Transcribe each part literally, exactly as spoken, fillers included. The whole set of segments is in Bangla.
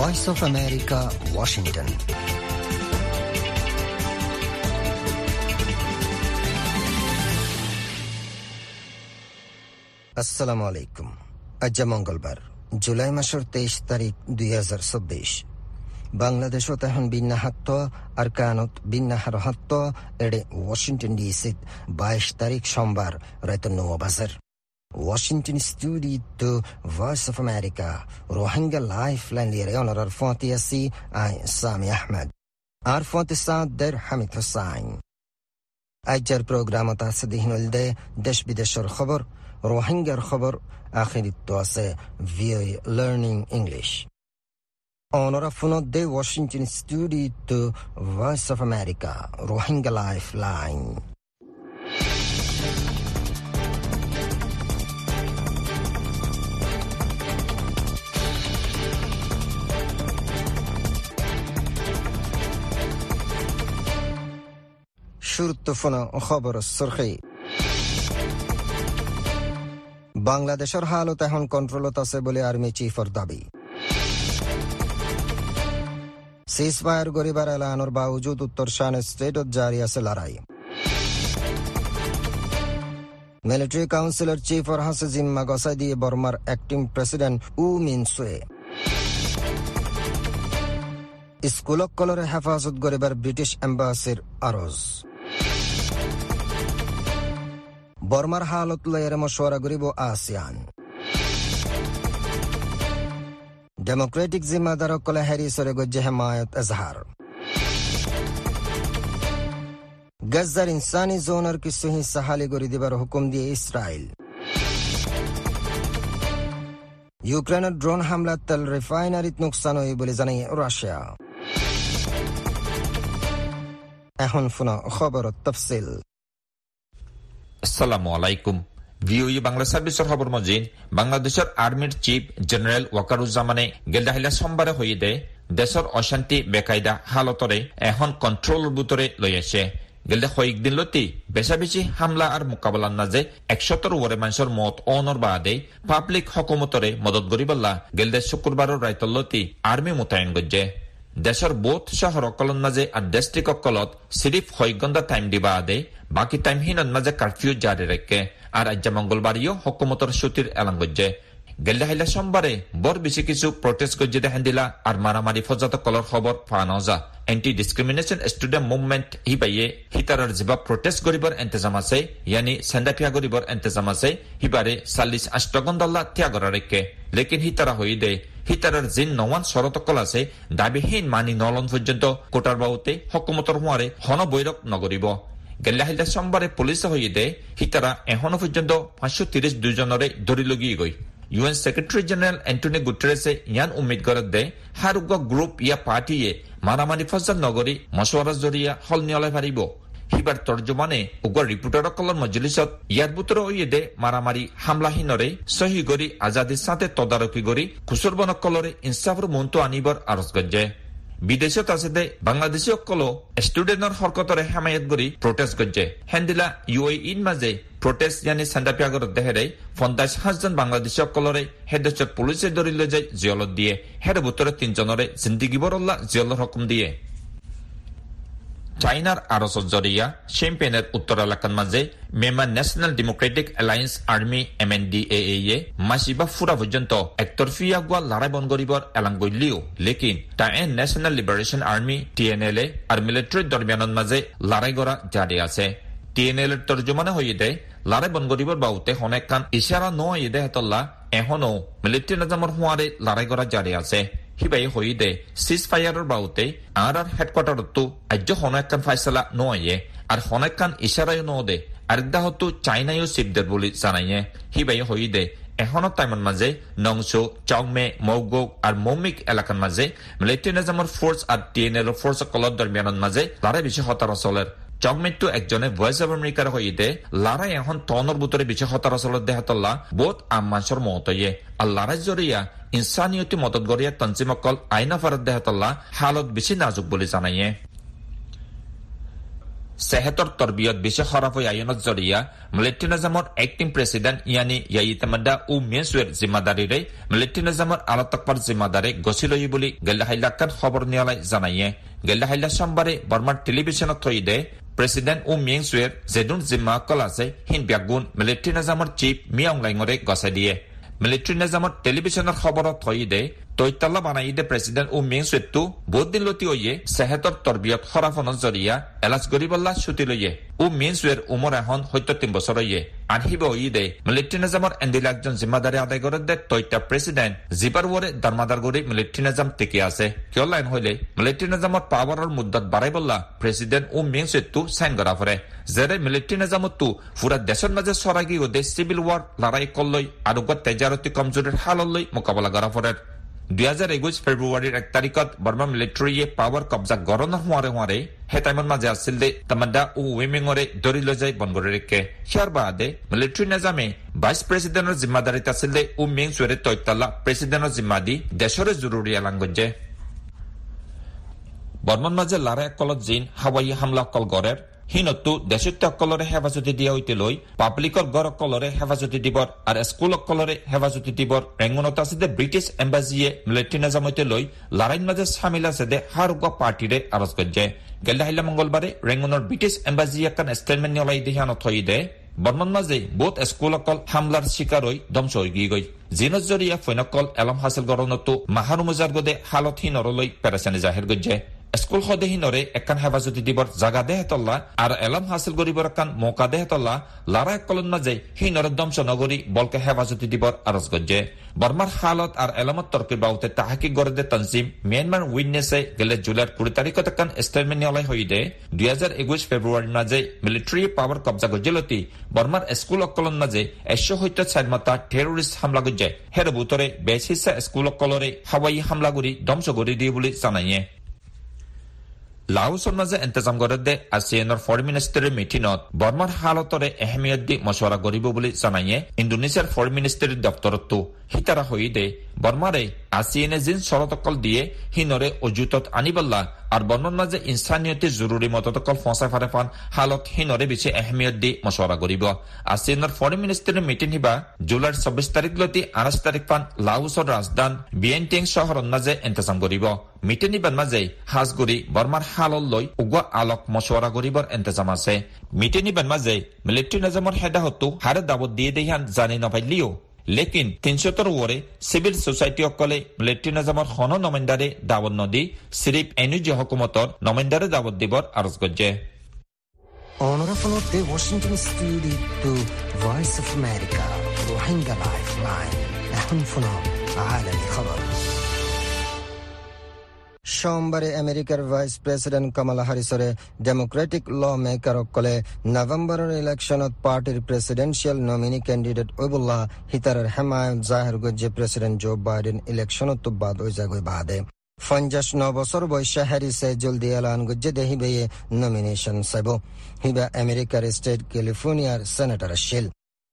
Voice of America, Washington. আসসালামু আলাইকুম। আজ মঙ্গলবার জুলাই মাসের তেইশ তারিখ দুই হাজার চব্বিশ। বাংলাদেশত এখন বিন্যাহাত্ত আর কানত বিন্যাহার হাত্ত এডে ওয়াশিংটন ডিসিত বাইশ তারিখ সোমবার রাত নৌ বাজার। Washington studio to Voice of America Rohingya Lifeline lire onarar fontiasi ay Sami Ahmed ar fonti saad der Hamid Hussain ajjar programot ase dihinolde desh bideshor khabar Rohingya khabar akhirit to ase V O A Learning English onora fonot de Washington studio to Voice of America Rohingya Lifeline. শুরুত্বফোনা খবর সুরখি বাংলাদেশের হালত এখন কন্ট্রোলত আছে বলে আর্মি চিফর দাবি। সিজফায়ার গরিবার এলানোর বাউজুদ উত্তর শান স্টেটত জারি আছে লড়াই। মিলিটারি কাউন্সিলর চিফর হাসে জিম্মা গসাই দিয়ে বর্মার অ্যাক্টিং প্রেসিডেন্ট উ মিন সুয়ে। স্কুলক কলরে হেফাজত গরিবার ব্রিটিশ এম্বাসির আরজ। বর্মার হালত লয়ের মশওয়ারা গরিব আসিয়ান। ডেমোক্রেটিক জিম্মাদারক কলে হ্যারিসরে গজ্জে হেমায়ত এজহার। গজ্জার ইনসানি জোনার কিছু হিস্সা হালি গড়ি দিবার হুকুম দিয়ে ইসরায়েল। ইউক্রেনের ড্রোন হামলা তেল রিফাইনারিত নুকসান হই বলে জানাই রাশিয়া। এখন ফোনা খবর তফসিল। আসসালামু আলাইকুম। ভিওই বাংলা সার্ভিসের খবর মজিন বাংলাদেশের আর্মির চিফ জেনারেল ওয়াকারুজ্জামানে গেলদাহিলা সোমবারে হয়ে দে দেশের অশান্তি বেকায়দা হালতরে এখন কন্ট্রোলের ভিতরে লই আসে। গেলদে কয়েকদিন লতি বেশা বেশি হামলা আর মোকাবেলার নাজে একশতর ওরে মানুষের মত অনর বাদে পাবলিক হকুমতরে মদত গরিবাল্লা গেলদে শুক্রবারের রাইতলতি আর্মি মোতায়েন গজ্জে। দেশের বোধ শহর অকলন মাঝে আর ডিস্ট্রিক্ট অকলত সিরিফ কয়েক ঘন্টা টাইম দিবা আদে বাকি টাইম হিনন মাঝে কারফিউ জারি রেখে আর আজ মঙ্গলবারও হকুমতর ছুটির এলান গজ্জে। গেলে হাইলা সোমবারে বড় বেশি কিছু প্রটেস্ট গজ্জে দেখেন দিলা আর মারামারি ফজাত কলর খবর পাওয়া যা। এন্টি ডিসক্রিমিনেশন স্টুডেন্ট মুভমেন্ট হিবাইয়ে হিতারার জিবা প্রটেস্ট গরিবর এন্তেজাম আছে ইয়ানি সেন্দাফিয়া গরিবর এন্তেজাম আছে হিবারে চাল্লিশ আষ্টগন্দাল্লা ত্যাগরা রেখে লেকিন হিতারা হয়ে দে হিতারার জিন নওয়ান শরতকল আছে দাবিহীন মানি নলন পর্যন্ত কোটার বাউতে হকুমতর হুয়ারে হন বৈরক নগরিব। গেল্লাহিলা সোমবারে পুলিশে হয়ে দে হিতারা এখনো পর্যন্ত পাঁচশো তিরিশ দুজনরে ধরি লগিয়ে গই। ইউএন সেক্রেটারি জেনারেল এন্টনি গুটেরেসে ইয়ান উম্মিদ গরত দে হারুগ গ্রুপ ইয়া পার্টিয়ে মারামারি ফজল নগরী মশওয়ারা জরিয়া হল নিয়লাই পারিব। হিবার তর্জমানে উগ্র রিপোর্টার কলর মজলিসত ইয়ার বুতর হইয়ে দে মারামারি হামলাহীনরে সহি গরি আজাদির সাথে তদারকি গরি খুসুরবন কলরে ইনসাফর মন্তু আনিবর আরজ গজ্জে। বিদেশত আছে দে বাংলাদেশী অকল স্টুডেন্টর হরকতরে হেমায়ত গরি প্রটেস্ট গজ্জে। হেন্দিলা ইউএ ইন মাঝে প্রটেস্ট জানি সান্দাপিয়াগর দেহেরে পঞ্চাশ হাজার বাংলাদেশী অকলরে হেদেশত পুলিশে ধরি লৈ যায় জিয়লত দিয়ে হের বুতরে তিনজনরে জিন্দিগি বরল্লা জিয়লর হুকুম দিয়ে। চাইনার আরসত জরিয়া শ্যাম্পেনের উত্তর এলাকার মাঝে Myanmar national democratic alliance army M N D A A মাসিবা ফুরা পর্যন্ত একতরফিয়া গোয়া লড়াই বন গরিবর এলাং গইলিও লেকিন Ta'ang national liberation army T N L A আর মিলিটারির দরমিয়ানের মাঝে লড়াই গড়া জারি আছে। টি এন এল এর তর্জমানে হয়ে দেয় লড়াই বন গরিবর বাউতে অনেক কান ইশারা নয় দে হেতল্লা এখনো মিলিটারি নাজামর হুয়ারে লড়াই গড়া জারি আছে। হিবাই হয়ে দে সিজ ফায়ারের বাউতে আর আর হেডকোয়ার্টারতো আজ হনেকান ফাইসলা নয়ে আর হনেকান ইশারায় ন দে আরেকদা হতো চাইনায়ও সিপদের বলে জানাইয়ে। হিবাই হয়ে দে এখনো টাইমের মাঝে নংশো চাউমে মৌগো আর মৌমিক এলাকার মাঝে মিলিটারি নিজামের ফোর্স আর টিএনএল ফোর্স কলর দরমিয়ানের মাঝে লড়াই বেশি হতার চলের। চকমেট্টু একজনে ভয়েস অব আমেরিকার হয়ে দে লড়াই এখন তনর বুতরে বেশি হতার চলের দেহাতল্লা বোধ আম্মানসর মতয়ে আর লড়াই জরিয়া ইনসানিয়তি মদত গরিয়া তঞ্জিমকল আইনা ফারত দেহাতল্লা হালত বেশি নাজুক বলে জানাইয়ে। সেহেতৰ তৰবিয়ত বেছি খৰাফ হৈ আইনত জৰিয়া মিলিটাৰী নিজামৰ এক্টিং প্ৰেছিডেণ্ট ইয়ানি ইয়াইতামাদা উ মেছৱেৰ জিম্মাদাৰীৰে মিলিটাৰী নিজামৰ আলতকপাৰ জিম্মাদাৰে গছি লৈ বুলি গেল্লাহাইলাকান খবৰ নিয়ালাই জানায়ে গেল্লাহাইলা সোমবাৰে বৰ্মাৰ টেলিভিছনত থৈ দে প্ৰেছিডেণ্ট উ মেছৱেৰ জেডুন জিম্মা কলাছে হিন ব্যাগুণ মিলিটাৰী নিজামৰ চিফ মিয়াং লাইঙৰে গছাই দিয়ে মিলিটাৰী নিজামৰ টেলিভিছনৰ খবৰত থৈ দে তৈতাল্লা বানাই দে প্ৰেছিডেণ্ট উ মেছৱেৰটো বহুত দিন লতি হৈয়ে সেহেতৰ তৰবিয়ত খৰাফনৰ জৰিয়া এলাচ গৰিবল্লা ছুটি লৈয়ে উ মেছৱেৰ উমৰ এখন সত্তৰ বছৰ হৈয়ে আনহিব হৈ দে মিলিটাৰী নিজামৰ এণ্ডিলা একজন জিম্মাদাৰী আদায় কৰে দে তৈতা প্ৰেছিডেণ্ট জিবাৰ ৱৰে দাৰমাদাৰ কৰি মিলিটাৰী নিজাম টেকি আছে কিয় লাইন হলে মিলিটাৰী নিজামৰ পাৱাৰৰ মুদ্দাত বাঢ়াই বল্লা প্ৰেছিডেণ্ট উ মেছৱেৰটো চাইন কৰা ফৰে যেৰে মিলিটাৰী নিজামতো পুৰা দেশৰ মাজে চৰাগী হৈ দে চিভিল ৱাৰ লৰাই কলৈ আৰু তেজাৰতি কমজোৰিৰ হাললৈ মোকাবিলা কৰা ফৰে দুই হাজাৰ একৈশ ফেব্ৰুৱাৰীৰ এক তাৰিখত বৰ্মা মিলিটাৰীয়ে পাৱাৰ কব্জা গৰণৰ হোৱাৰে হোৱাৰে সেই টাইমৰ মাজে আছিল দে তামাদা উ ৱেমিঙৰে ধৰি লৈ যায় বনগৰি ৰেখে সিয়াৰ বাদে মিলিটাৰী নিজামে ভাইচ প্ৰেছিডেণ্টৰ জিম্মাদাৰীত আছিল দে উ মেছৱেৰে তৈতাল্লা প্ৰেছিডেণ্টৰ জিম্মা দি দেশৰে জৰুৰী এলান গজ্জে বৰ্মাৰ মাজে লাৰা কলত জিন হাৱাই হামলা কল গড়েৰ হিনতো দেশত্যসকলৰে হেফাজতি দিয়া হৈতে লৈ পাব্লিকৰ গড়সকলৰে হেফাজতি দিবৰ আৰু স্কুলসকলৰে হেফাজতি দিবৰ ৰেঙুনত আছে দে ব্ৰিটিছ এম্বাছিয়ে মিলিটাৰী নিজামতে লৈ লাৰাইন মাজে চামিল আছে দে হাৰুগা পাৰ্টিৰে আৰজ গজ্জে গেল্লাহাইলা মংগলবাৰে ৰেঙুনৰ ব্ৰিটিছ এম্বাছিয়ে এখন ষ্টেটমেণ্ট নিয়লাই দিহানত থৈ দে বৰ্মান মাজে বহুত স্কুলসকল হামলাৰ চিকাৰ হৈ ধ্বংস হৈ গৈ গৈ জিনত জৰিয়া ফৈনকল এলম হাছিল গৰণতো মাহাৰু মুজাৰ গদে হালতহীন নৰলৈ পেৰেচানি জাহিৰ গজ্জে স্কুল সদেহীনৰে একান হেফাজতি দিবৰ জাগা দেহতল্লা আৰু এলম হাছিল কৰিবৰ একান মৌকা দেহতল্লা লাৰা কলন মাজে হিনৰে ধ্বংস নগৰী বলকে হেফাজতি দিবৰ আৰজ গজ্জে বৰ্মাৰ হালত আৰু এলমত তৰ্কিৰ বাউতে তাহাকি গড়ে দে তনজিম মিয়ানমাৰ উইটনেছে গেলে জুলাইৰ কুড়ি তাৰিখত একান ষ্টেটমেণ্ট নিয়লাই হৈ দে দুই হাজাৰ একৈশ ফেব্ৰুৱাৰীৰ মাজে মিলিটাৰীয়ে পাৱাৰ কব্জা গজ্জেলতি বৰ্মাৰ স্কুলসকলৰ মাজে এশ সত্তৰ চাৰিমতা টেৰৰিষ্ট হামলা গজ্জে হেৰ বুটৰে বেছ হিচ্ছা স্কুলসকলৰে হাৱাই হামলা কৰি ধ্বংস কৰি দিয়ে বুলি জানায়ে লাওছৰ মাজে ইন্তজাম কৰে দে আসিয়ানৰ ফৰেইন মিনিষ্টাৰৰ মিটিঙত বৰ্মাৰ হালতৰে এহমিয়ত দি মশৱৰা কৰিব বুলি জানায়ে ইণ্ডোনেছিয়াৰ ফৰেইন মিনিষ্টাৰৰ দপ্তৰতো হিতাৰা হৈ দে বৰ্মাৰে আসিয়ানে জিন চৰতকল দিয়ে হিনৰে অজুতত আনিবল্লা আৰু বৰ্মাৰ মাজে ইনসানিয়তে জৰুৰী মততকল ফঁচাই ফাৰে ফান হালত হিনৰে বেছি এহমিয়ত দি মশৱৰা কৰিব আসিয়ানৰ ফৰেইন মিনিষ্টাৰৰ মিটিং হিবা জুলাইৰ চৌবিশ তাৰিখ লতি আঠাইশ তাৰিখ ফান লাওছৰ ৰাজধান বিয়েনটিং চহৰৰ মাজে ইন্তজাম কৰিব মিটিং হিবাৰ মাজে হাজগুৰি বৰ্মাৰ হাললৈ উগোৱা আলোক মশৱৰা কৰিবৰ ইন্তজাম আছে মিটিং হিবাৰ মাজে মিলিটাৰী নিজামৰ হেদাহতো হাৰে দাবত দিয়ে দেহান জানি নাপাইলিও লেকিন তিনশোৰ ওৰে চিভিল সোসাইটিসকলে মিলিটাৰী নিজামৰ খন নমেণ্ডাৰে দাবত নদি চিৰিফ এনুজি হকুমতৰ নমেণ্ডাৰে দাবত দিবৰ আৰজ গজ্জে Honorable the Washington Studio to Voice of America روحينجا لايف لاين أهم فنون عالمي خبر সোমবাৰে আমেৰিকাৰ ভাইচ প্ৰেছিডেণ্ট কমলা হাৰিছৰে ডেমক্ৰেটিক ল মেকাৰসকলে নৱেম্বৰৰ ইলেকশ্যনত পাৰ্টিৰ প্ৰেছিডেন্সিয়েল নমিনী কেণ্ডিডেট ঐবুল্লাহ হিতাৰৰ হেমায়ত জাহিৰ গজ্জে প্ৰেছিডেণ্ট জো বাইডেন ইলেকশ্যনত বাদ হৈ যাগৈ বাদে পঞ্চাশ ন বছৰ বয়সা হ্যারিসে জলদি এলান গজ্জে দে হিবে নমিনেশন সাইব হিবা আমেরিকার স্টেট ক্যালিফোর্নিয়ার সেনেটর শিল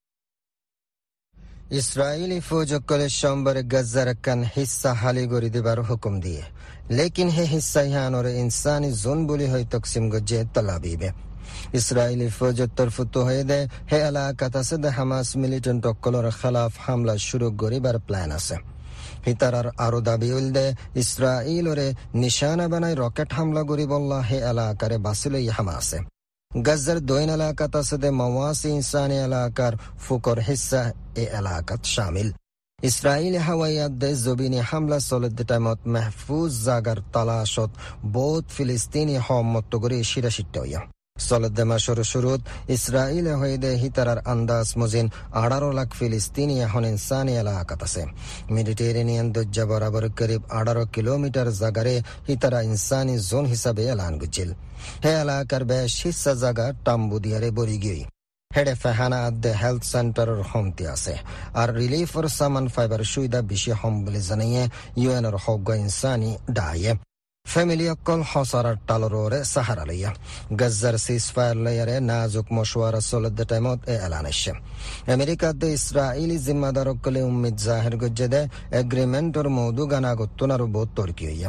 ইসরায়েলি ফৌজসকলে সোমবাৰে গাজাৰ কান হিস্সা হালি কৰি দিবার হুকুম দিয়ে লেকিন হে হিস্সা ইহানৰ ইনসানি জোন বুলি হৈ তকসিম গজ্জে তলাবিবে ইসরায়েলি ফৌজৰ তৰফতো হৈ দে হে এলাকাত আছে দে হামাস মিলিটেন্ট সকলৰ খেলাফ হামলা শুরু কৰিবার প্ল্যান আছে হিতারার আরো দাবি উল্দে ইসরায়েলরে নিশানা বানাই রকেট হামলা করিবল্লা হে এলাকারে বাসিলই হামাসে গাজার দৈন এলাকাত আছে দে মওয়াসি ইনসানি এলাকার ফুকর হিস্সা এ এলাকাত শামিল ইসরায়েলি হাওয়াইয়াত দে জবিনি হামলা চলত টাইমত মাহফুজ জাগার তালাশত বহুত ফিলিস্তিনি হম্মত করে শিরাশিট হইয়া চলত মাসর শুরুত ইসরায়েলে হয়ে দে হিতারার আন্দাজ মজিন আঠারো লাখ ফিলিস্তিনি এখন ইনসানি এলাকাত আছে মেডিটেরেনিয়ান দজ্জা বরাবর করিব আঠারো কিলোমিটার জাগারে হিতারা ইনসানি জোন হিসাবে এলান গুজিল হে এলাকার বেশ হিস্সা জাগা টাম্বু দিয়ারে বরি গিয়ে হেডে ফেহানা আদে হেলথ সেন্টারের হমতি আছে আর রিলিফর সামান ফাইবার সুবিধা বেশি হম বলে জানিয়ে ইউএনের হক ইনসানি ডায়ে ফ্যামিলি অকল হসারার টালরে সাহারা লইয়া গাজার সিজফায়ার লয়ারে নাজুক মশওয়ারা চলত টাইমত এ এলান আসছে আমেরিকাতে ইসরায়েলি জিম্মাদার অকলে উম্মিদ জাহির গজ্জে দে এগ্রিমেন্টর মৌদু গানা গত্তনার বহুত তর্কি হইয়া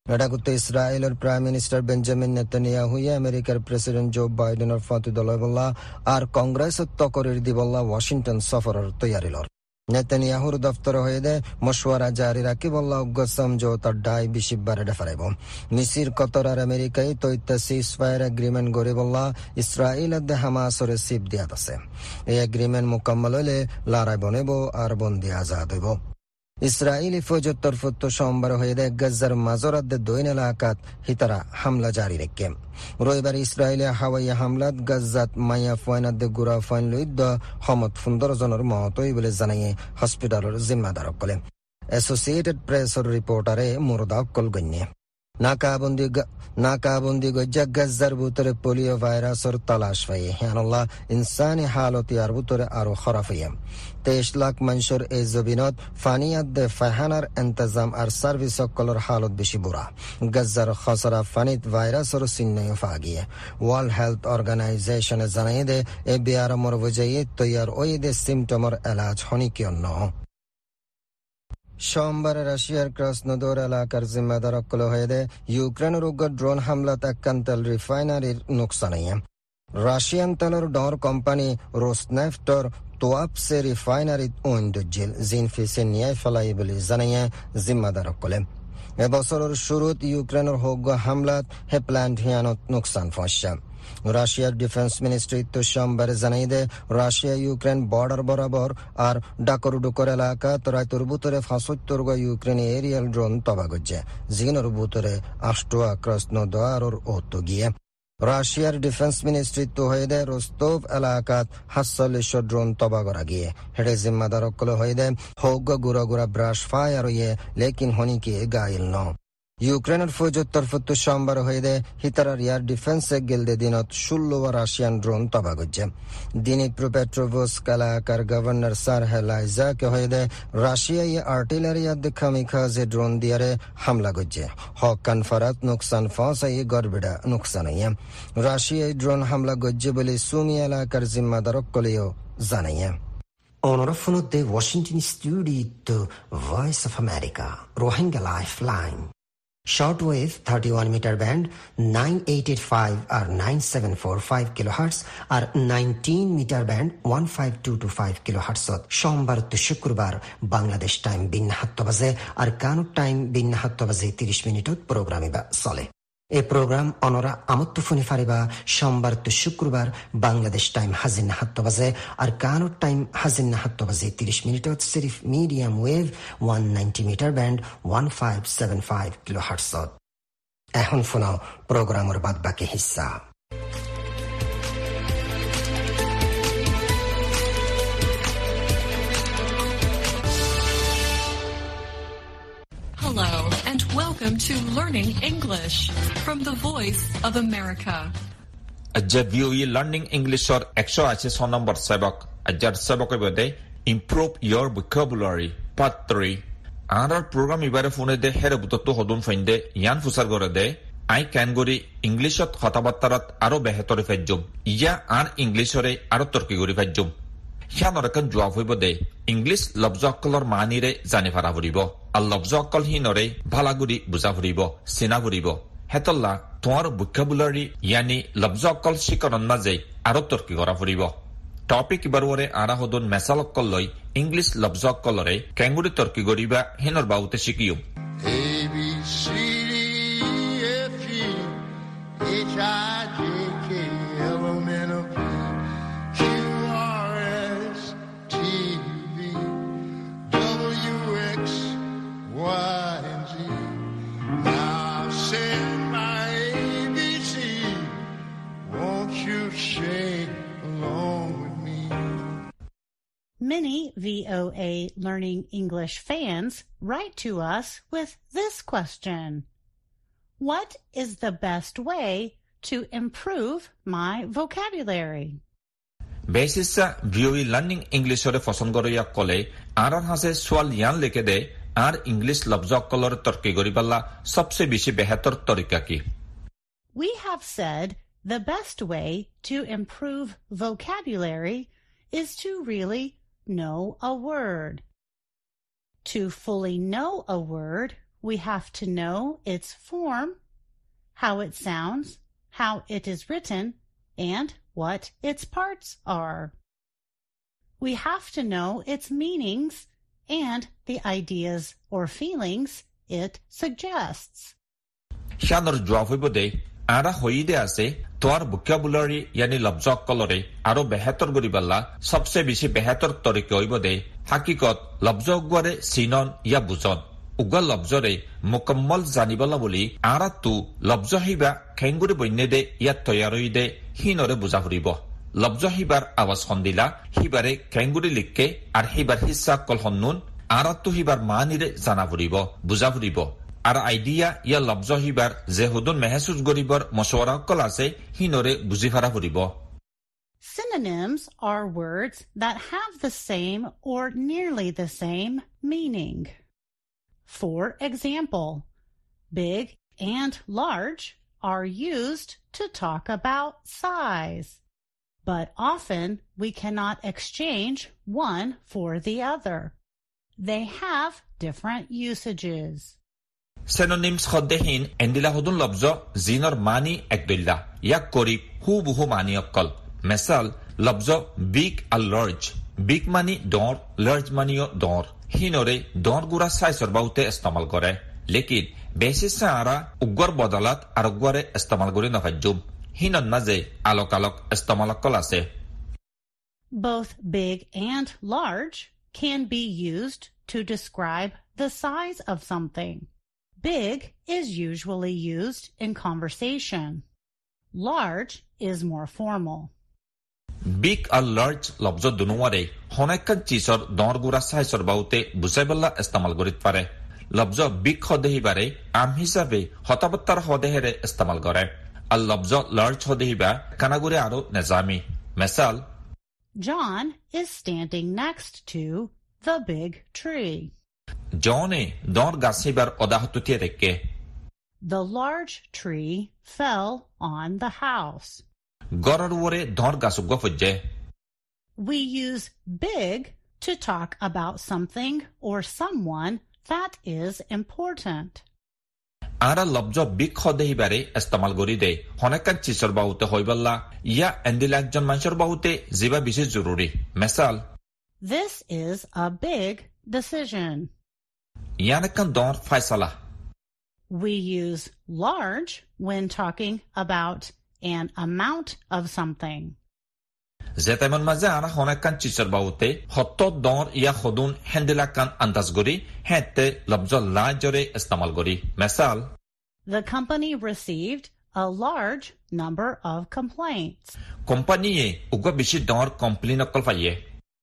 এটা করতে ইসরায়েলের প্রাইম মিনিস্টার বেঞ্জামিন নেতানিয়াহুয়ে আমেরিকার প্রেসিডেন্ট জো বাইডেনের ফতিদলবল্লা আর কংগ্রেস তকরির দিবল্লা ওয়াশিংটন সফরের তৈয়ারিলর নেতানিয়াহুর দফতর হয়ে দে মশওয়ারা জারি রাখি বল্লা উগ্র সমঝোতার ডাই বিশিববারে ডেফারাইব মিসির কতর আর আমেরিকাই তৈত্যা সিজ ফায়ার এগ্রিমেন্ট গড়ি বল্লা ইসরায়েল দে হামাসরে সিপ দিয়াত আছে এই এগ্রিমেন্ট মুকাম্মল হইলে লড়াই বনেব আর বন্দি আজাদ হইব ইসরায়েলি ফৌজের তরফত সোমবার হয়ে দেয় গাজার মাজরাত দৈন এলাকাত হিতারা হামলা জারি রেখে রবিবার ইসরায়েলি হাওয়াই হামলাত গাজাত মাইয়া ফয়নাত দে গুড়া ফয়ন লইদ হমত ফুন্দর জনের মত বলে জানাইয়ে হসপিটালের জিম্মাদার কলে অ্যাসোসিয়েটেড প্রেসের রিপোর্টারে মুরদা কল গণ্যে নাকাবন্দি নাকাবন্দি গজ্জা গাজার ভিতরে পোলিও ভাইরাসের তালাশ পাই হানাল্লাহ ইনসানি হালতি আর ভিতরে আরো খারাপ হইয়া তেইশ লাখ মানুষের এই জবিনত ফানিয়াত দে ফাহানার ইন্তজাম আর সার্ভিস সকলের হালত বেশি বুড়া গাজার খসরা ফানিত ভাইরাসের চিহ্ন ফাগিয়ে ওয়ার্ল্ড হেলথ অর্গানাইজেশনে জানাই দে এ বিয়ারমর বজাইয়ে তৈয়ার ওই দে সিমটমর এলাজ হনিকিয় ন সোমবার রাশিয়ার ক্রাসনোদর এলাকার জিম্মাদার অকল হয়ে দেয় ইউক্রেনের উগ্র ড্রোন হামলাত একখান তেল রিফাইনারির নোকসান রাশিয়ান তেলের ডর কোম্পানি রোসনেফটর তোয়াপসে রিফাইনারিত ওইন্দুজিল জিনফিসে নিয়ে ফেলাই বলে জানাইয়ে জিম্মাদার অকলে এবছরের শুরুত ইউক্রেনের হোগ্য হামলাত হে প্ল্যান্ট হিয়ানত নোকসান ফসা রাশিয়ার ডিফেন্স মিনিস্ট্রি তো সোমবারে জানাই দে রাশিয়া ইউক্রেন বর্ডার বরাবর আর ডাকরুডুকর এলাকা তরাইতর বুতরে ফাঁসত্তর গা ইউক্রেনি এরিয়াল ড্রোন তবা গজ্জে জিনর বুতরে আষ্টুয়া ক্রসনোদর ওত গিয়ে রাশিয়ার ডিফেন্স মিনিস্ট্রি তো হয়ে দেয় রোস্তভ এলাকাত হাসলিশ ড্রোন তবা করা গিয়ে হেডে জিম্মাদার অকল হয়ে দেয় হোগ্য গুড়া গুড়া ব্রাশ ফায়ার ইয়ে লেকিন হনিকে গাইল ন ইউক্রেনের ফৌজের তরফত সোমবার হয়ে দেয় হিতারার এয়ার ডিফেন্সে গেলদে দিনত ষোলো রাশিয়ান ড্রোন তবা গজ্জে দিনিপ্রো পেট্রোভস্ক এলাকার গভর্নর সার হেলাইজাকে হয়ে দেয় রাশিয়া ইয়ে আর্টিলারিয়া দেখামিখাজে ড্রোন দিয়ারে হামলা গজ্জে হক কনফারাত নোকসান ফসাই গড়বেড়া নোকসান ইয়ে রাশিয়ায় ড্রোন হামলা গজ্জে বলে সুমি এলাকার জিম্মাদার কলেও জানাইয়ে অনরফনত দে Washington studio voice of America Rohingya lifeline Shortwave thirty-one meter band nine eight eight five or nine seven four five kilohertz or nineteen meter band one five two two five kilohertz সোমবার তো শুক্রবার বাংলাদেশ টাইম বিন সাত বাজে আর কানুর টাইম বিন সাত বাজে ত্রিশ মিনিটত প্রোগ্রামে বা চলে এই প্রোগ্রাম অনরা আমত্ত ফোনে ফারিবা সোমবার তো শুক্রবার বাংলাদেশ টাইম হাজিন সাত বাজে আর কানুর টাইম হাজিন সাত বাজে ত্রিশ মিনিটত সিরিফ medium wave one ninety metre band one five seven five kilo হার্টসত এখন শোনাও প্রোগ্রামের বাদ বাকি হিস্সা Hello and welcome to Learning English from the Voice of America. Ajja V O E Learning English or one hundred eighty number sabak ajjar sabak bode improve your vocabulary part three. Our program ibare phone de here buto hodun finde yan fusar gore de I can gori English ot khatabattarat aro behetore fejjum ya ar English ore aro turki gori fejjum Hianarakan jawab hoibode English labzakkolor manire jane phara horibo আর লব্জকল হিনরে ভালাগুড়ি বুঝা ফুরিব চিনা ফুরিব হেতল্লা তোমার vocabulary ইয়ানি লব্জকল শিকরণ মাঝে আরো তর্কি করা ফুরিব টপিক বারুরে আরা হদন মেসালকল লই ইংলিশ লব্জকলরে কেঙ্গুড়ি তর্কি গরিবা হিনর বাউতে শিকিও A B C D E F G H I J K L M N O P Q R S T V W X Y and Z. Now sing my A B C. Won't you sing along with me? Many V O A Learning English fans write to us with this question. What is the best way to improve my vocabulary? Basisa V O E Learning English ore পছন্দ করিয়া কলে আরার হাসে সোয়াল ইয়ান লিখে দে আর ইংলিশ লব্জকলর তর্কি গরিবাল্লা সবচেয়ে বেশি বেহতর তরিকা কি We have said the best way to improve vocabulary is to really know a word. To fully know a word, we have to know its form, how it sounds, how it is written, and what its parts are. We have to know its meanings and the ideas or feelings it suggests. Shanor jawabode ara hoide ase toar vocabulary yani labjak kolore aro behator goriballa sabse beshi behator torike hoibode hakikot labjak gore sinon ya bujon uga labjore mukammal janibala boli ara tu labjahiba khenguri bonnede ya toyaroide hinore bujahuribo labjahibar awas hondila hibare khenguri likke ar hibar hissa kol honnun ara tu hibar manire janaburibo bujahuribo Ar idea ya labjo hibar jehudun mehesus goribor mashwara kol ase hinore bujifara huribo. Synonyms are words that have the same or nearly the same meaning. For example, big and large are used to talk about size, but often we cannot exchange one for the other. They have different usages. Synonyms khoddehin endila hodun labjo zinor mani ekdilla yak korib hu buhu mani okkal misal labjo big and large big mani dor large mani dor hinore dor gura size baute istemal kore lekin beshi sara ugor bodalat ar ugore istemal kore nafajub hinon maze alok alok istemal kol ase. Both big and large can be used to describe the size of something. Big is usually used in conversation. Large is more formal. Big and large labjo dunuare honekan chisor dorgura saisor baute buseballa istemal gorit pare. Labjo big hodehi bare am hisabe hotabattar hodehere istemal gore. Al labjo large hodehi ba kanagure aro nezami. Misal John is standing next to the big tree. Johne dor gasibar odahtuti rekke. The large tree fell on the house. Gororwore dor gasuggo fujje. We use big to talk about something or someone that is important. Ara labjo big hodehi bare istemal gori de honekan chisor baute hoiballa ya endila ekjon manshor baute jiba bishi jururi. Misal This is a big decision. Yanakan dor faisala. We use large when talking about an amount of something. Zetamon maze ana honekan chisor baute hotto dor ya khodun hendilakan andaz gori hette labjo lajore istemal gori. Misal The company received a large number of complaints. Company uga bishi dor complain kol faye.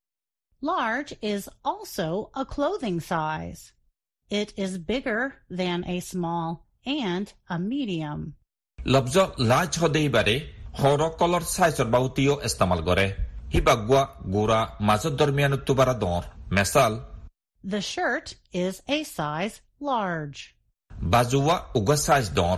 Large is also a clothing size. It is bigger than a small and a medium. Labjo large hodei bare horo color size or bautio istemal gore. Hibagwa gura mazo dormian tubara dor. Misal The shirt is a size large. Bazuwa uga size dor.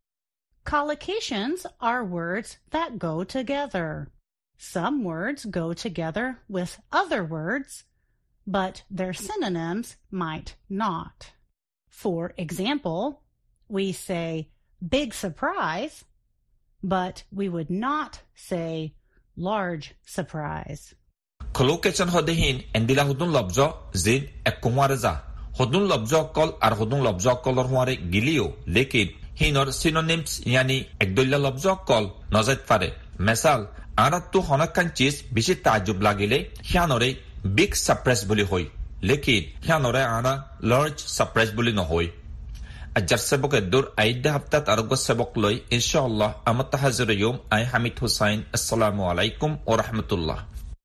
Collocations are words that go together. Some words go together with other words, but their synonyms might not. For example, we say big surprise, but we would not say large surprise. Collocation hodehin endila hudun labjo zin ekumwareza. Hudun labjo kol ar hudun labjo kolor huare gilio lekin hinor synonyms yani ekdolla labjo kol nozet fare. Misal Ara tu honakan cheese bishi tajub lagile hianore big surprise boli hoy lekin hianore ara large surprise boli no hoy ajar sebok edur aida haftat argo sebok loy inshallah amat tahazir yom ay Hamid Hussain assalamu alaikum wa rahmatullah.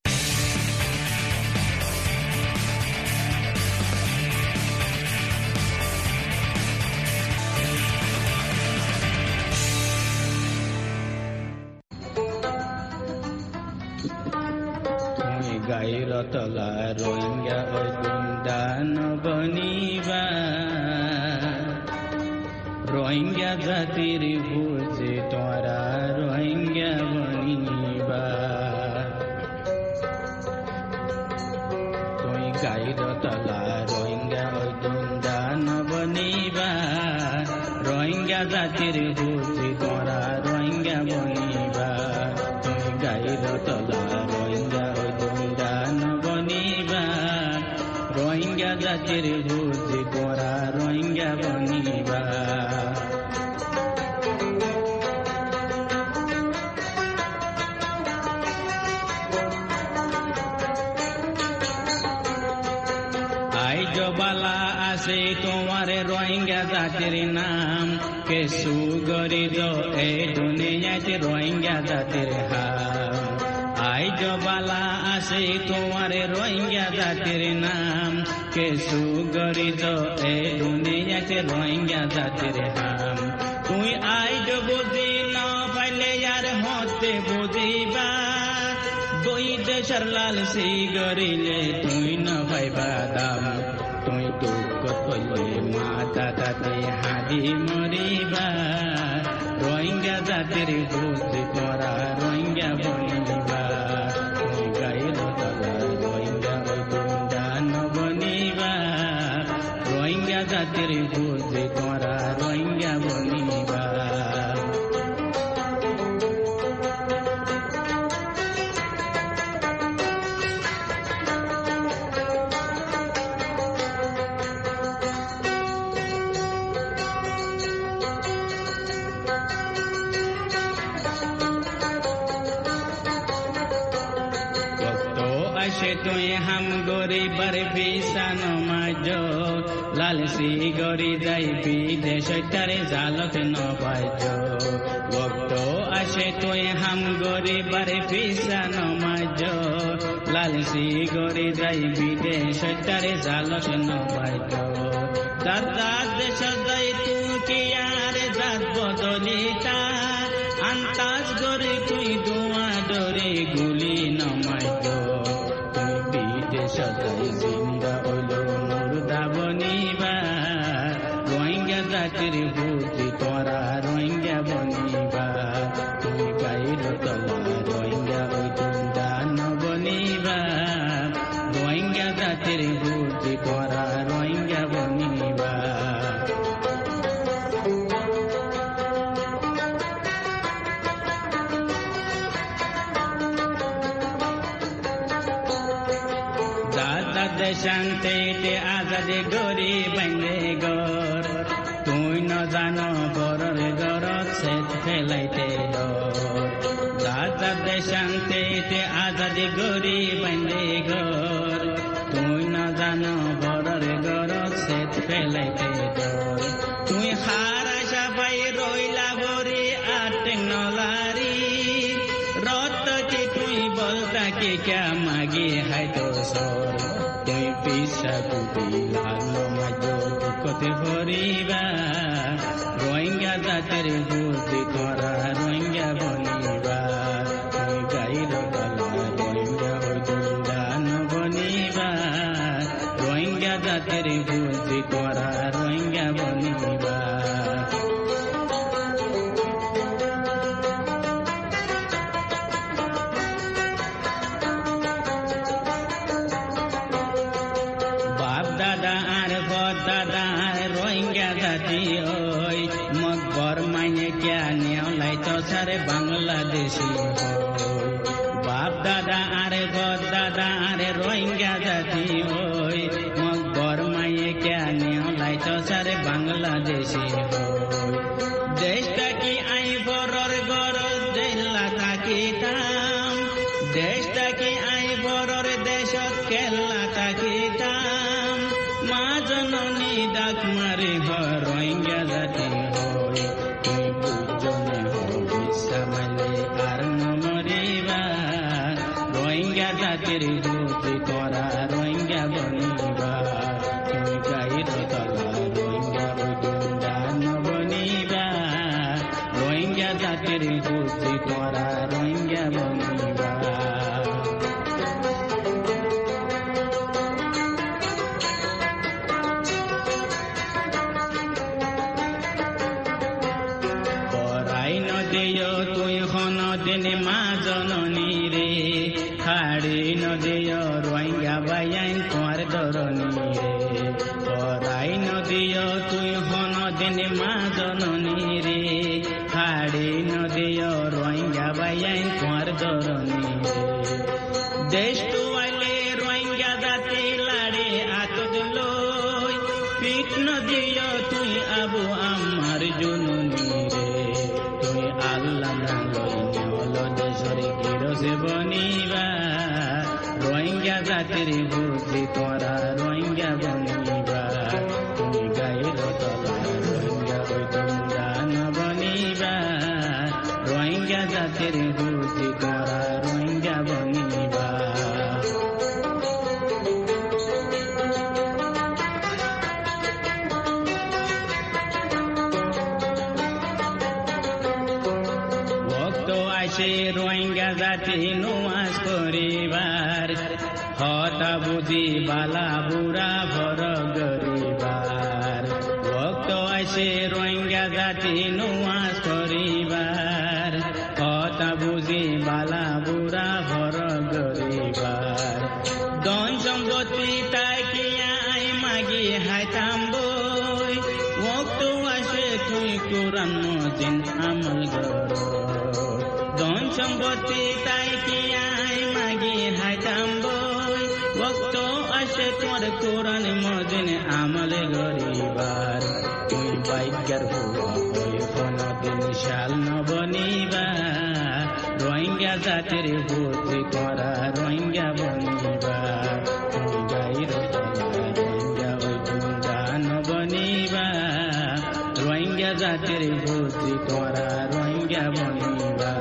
Tala Rohingya Odundan Baniba Rohingya Jatir Bhuji Tora Rohingya Baniba Toi Gaira Tala Rohingya Odundan Baniba Rohingya জাতির বুঝি তোরা রোহিঙ্গা বনিবা তুই গাইর তলা রোহিঙ্গা দান বনিবা রোহিঙ্গা জাতির বুঝি তোরা রোহিঙ্গা বনিবা বালা আছে তোমার রোহিঙ্গা জাতির নাম কেসু গরিদ এই দুনিয়াতে রোহিঙ্গা জাতির হাম আইজ বালা আছে তোমার রোহিঙ্গা জাতির নাম কেসু গরিদ এই দুনিয়াতে রোহিঙ্গা জাতির হাম তুই আইজ বুঝি না পাইলে আর হতে বুঝিবা দুই দেশের লাল সি গরিলে তুই না পাইবা দাম তুই দুঃখ কইলে মাতা তাতে হাদি মরিবা রোহিঙ্গা জাতির বুঝি তোরা রোহিঙ্গা বনিবা তুই গাইর তলা রোহিঙ্গা দান বনিবা রোহিঙ্গা জাতির বুঝি তোরা রোহিঙ্গা বনিবা তুই হাম গরিবার ভিসা নমাজ লালসি গরি যাই বিদেশ তারে জালত নবাজ ভক্ত আসে তুই হাম গরিবার ভিসা নমাজ লালসি গরি যাই বিদেশ তারে জালত নবাজ দাদা দেশ যাই তুই কি আর জাত বদলিতা আন্তাজ গরি তুই দোয়া ডরে গুলি নমাজ সদাই জিন্দা হইল মুর্দা বনিবা রোহিঙ্গা জাতির বুঝি তোরা রোহিঙ্গা বনিবা তুই গাইর তলা রোহিঙ্গা দান বনিবা রোহিঙ্গা জাতির বুঝি তোরা রোহিঙ্গা বনিবা শান্তি আজাদি গরি বান্ধে গর তুই ন জানো গরের গরত সে ফেলাইতে দাদা দে শান্তি আজাদি গরি বান্ধে গর তুই ন জানো গরের গরত সে ফেলাইতে তুই হারা সবাই রইলা গরি আর টেকনোলারি রত কি তুই বলতা কি ক্যা মাগি হাই তো সর তুই পিসা কুপিলাল মাঝো কতে ভরিবা রোহিঙ্গা জাতির বুঝি তোরা রোহিঙ্গা বনিবা তুই গাইর তলা রোহিঙ্গা দান বনিবা রোহিঙ্গা জাতির বুঝি তোরা রোহিঙ্গা বনিবা মকবর মাইনে জ্ঞানীয় লাইতো সারে বাংলাদেশি বাপ দাদা আরে বদ দাদা আরে রোহিঙ্গা জাতি ওই মকবর মাইনে জ্ঞানীয় লাইতো সারে বাংলাদেশি দেশটা কি আই বরর গরজ জেলা থাকিতাম দেশটা কি আই বরর দেশত কেল্লা থাকিতাম মা জননী ডাক মারি রোহিঙ্গা জাতি হই তুই বুঝনে হবিসা মালে আর নমরিবা রোহিঙ্গা জাতির বুঝি তোরা রোহিঙ্গা বনিবা তুই গাইর তলা রোহিঙ্গা দান বনিবা রোহিঙ্গা জাতির বুঝি তোরা রোহিঙ্গা বনিবা তুই হন দিন মা জননী রে খাড়ি নদীয় রোহিঙ্গা বাইন তোমার ধরনী রে পরাই নদীয় তুই হন দিন মা জননী কৃষ্ণ দিও তুই আবু আমার জননী রে তুই আল্লাহ নালইনি হলো দেশরে কিরসে বনিবা রোহিঙ্গা জাতির বুদ্ধি তোরা রোহিঙ্গা বনিবা তুমি গায়ের তলা রোহিঙ্গা ওই তোমরা বনিবা রোহিঙ্গা জাতির বুদ্ধি তোরা রোহিঙ্গা বনিবা রোহিঙ্গা জাতি নমাজ করিবার হতা বুঝি বালা বুড়া ভর গরিবার ভক্ত আসে রোহিঙ্গা জাতি নমাজ করিবার হতা বুঝি বালা বুড়া ভর গরিবার ধন সম্পত্তি তাকিয়া আই মাগি হাইতাম বই ভক্ত আসে তুই কোরআন মজিদ আমল কর ধন সম্পত্তি তাই কি আই মাগি হাইতাম বই ভক্ত আসে তোর কোরআন মজিদ আমল গরিবার তুই বাইকার হুয়া হই কোনদিন শাল নবনিবা রোহিঙ্গা জাতির বুদ্ধি করা রোহিঙ্গা বনিবা তুই গাইর রোহিঙ্গা ওই দুঙ্গা নবনিবা রোহিঙ্গা জাতির বুদ্ধি করা রোহিঙ্গা বনিবা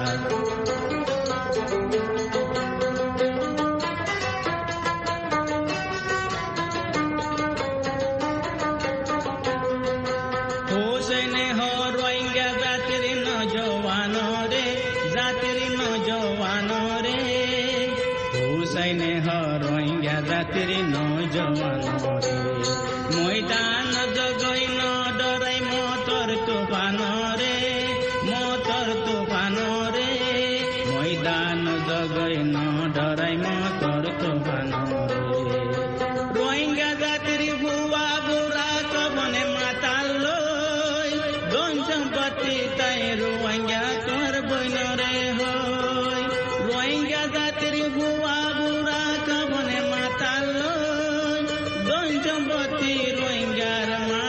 হোসেনে হ রোহিঙ্গা জাতির নজওয়ান রে জাতির নজওয়ান রে হোসেনে হ রোহিঙ্গা জাতির নজওয়ান রে ময়দান জগই ন ডরাই মতর তুফান রে মতর তুফান রে ময়দান জগই ন ডরাই মতর তুফান রে রোহিঙ্গা জাতির ভুয়া বুড়া কবনে মাতাল লই ধন সম্পত্তি তাই রোহিঙ্গা তোর বইন রে হই রোহিঙ্গা জাতির ভুয়া বুড়া কবনে মাতাল লই ধন সম্পত্তি রোহিঙ্গার মা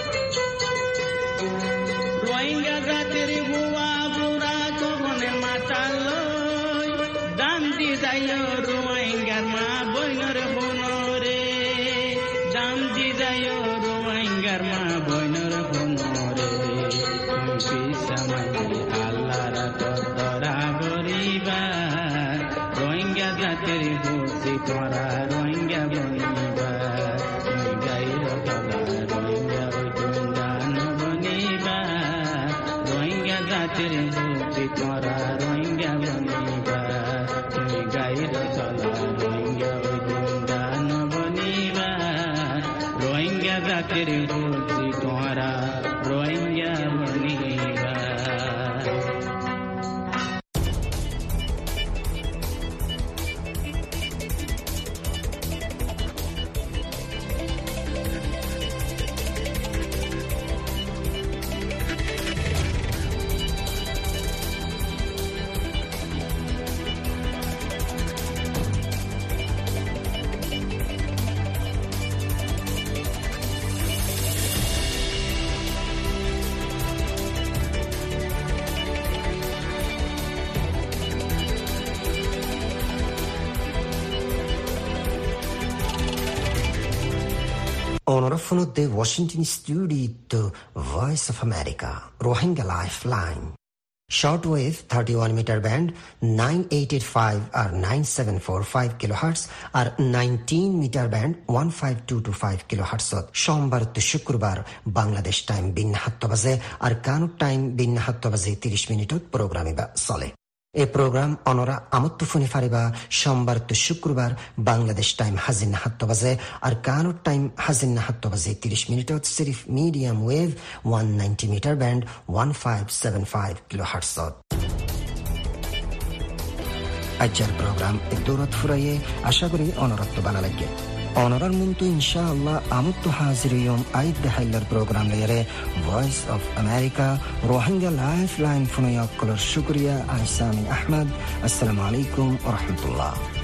রোহিঙ্গা জাতির ভুয়া বুড়া কবনে মাতাল লই দাম দি যাইও রোহিঙ্গার মা বইনর বোন রে দাম দি যাইও রোহিঙ্গার মা বইনর বোন রে তুমি পিসামাই আল্লাহর কদরা গরিবা রোহিঙ্গা জাতির বুদ্ধি করা রোহিঙ্গা বনিবা তুমি গাইর গলা রোহিঙ্গা ওই দুঙ্গা নবনিবা রোহিঙ্গা জাতির বুদ্ধি করা রোহিঙ্গা বনিবা তুমি গাইর গলা রোহিঙ্গা ওই দুঙ্গা নবনিবা রোহিঙ্গা জাতির বুদ্ধি করা Rohingya বনিবা Onorafunudde Washington Studio, Voice of America, Rohingya Lifeline. Shortwave thirty-one meter band nine eight eight five or nine seven four five kilohertz or nineteen meter band one five two two five kilohertz. সোমবার to শুক্রবার বাংলাদেশ টাইম বিন সাত বাজে আর কানুক টাইম বিন সাত বাজে ত্রিশ মিনিটত প্রোগ্রামে বা চলে। এই প্রোগ্রাম অনরা আমত্ত ফোনে ফারিবা সোমবার তো শুক্রবার বাংলাদেশ টাইম হাজিন সাত বাজে আর কানুক টাইম হাজিন সাত বাজে ত্রিশ মিনিটত সিরিফ medium wave one ninety metre band one five seven five kilohertz. আজকের প্রোগ্রাম দৌলত ফুরাইয়ে আশা করি অনরত্ব বানা লাগে। অনরার মন্তু ইনশাআল্লাহ আমত্ত হাজিরিয়ম আইদ দেহাইলার প্রোগ্রাম লেয়ারে voice of America Rohingya life line ফোনয়াক্কলর শুক্রিয়া আইসামি আহমদ। আসসালামু আলাইকুম ওয়া রাহমাতুল্লাহ।